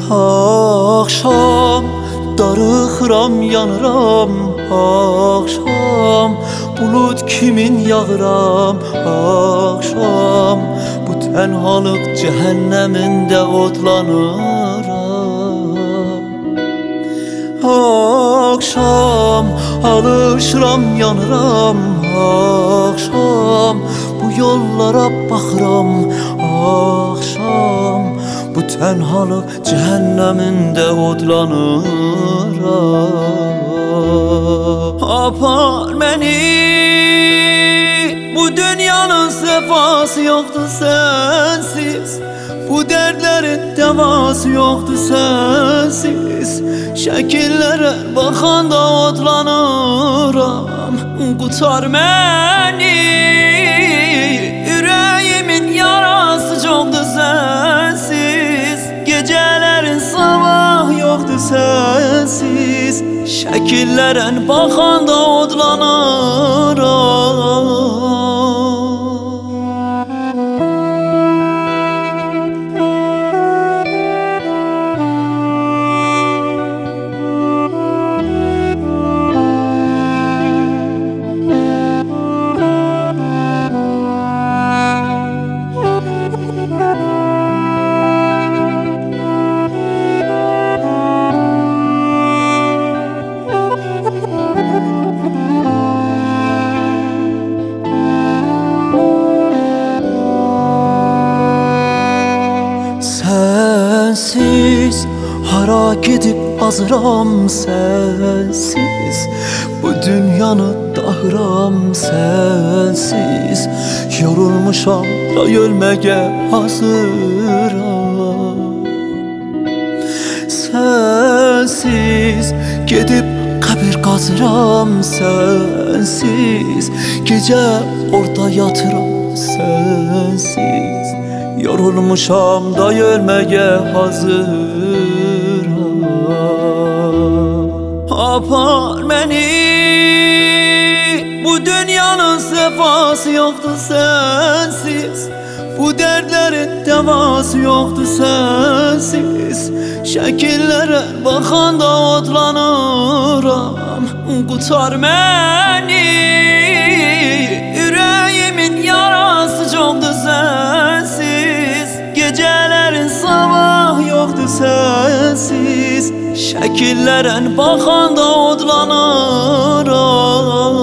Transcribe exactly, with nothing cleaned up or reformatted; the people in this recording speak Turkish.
Akşam darıxıram, yanıram. Akşam bulut kimin yağıram. Akşam bu tenhalık cehenneminde odlanıram. Akşam alışıram, yanıram. Akşam bu yollara baxıram. Akşam bu tenhalık cehenneminde odlanıram. Apar beni, bu dünyanın sefası yoktu sensiz. Bu dertlerin devası yoktu sensiz. Şekillere bakanda odlanıram. Kurtar beni, yüreğimin yarası çoktu sensiz. Gecelerin sabah yoktu sensiz. Şekillere bakanda odlanıram. Sensiz hara gidip azıram, sensiz bu dünyanı dağıram, sensiz yorulmuşam da ölmeye hazıram. Sensiz gidip kabir kazıram, sensiz gece orada yatıram, sensiz yorulmuşam da ölmeye hazıram. Apar beni, bu dünyanın sefası yoktu sensiz. Bu dertlerin devası yoktu sensiz. Şekillere bakanda odlanıram. Kurtar beni, yüreğimin yarası çoktu sensiz. Gecelerin sabah yoktu sensiz. Şekillere bakanda odlanıram.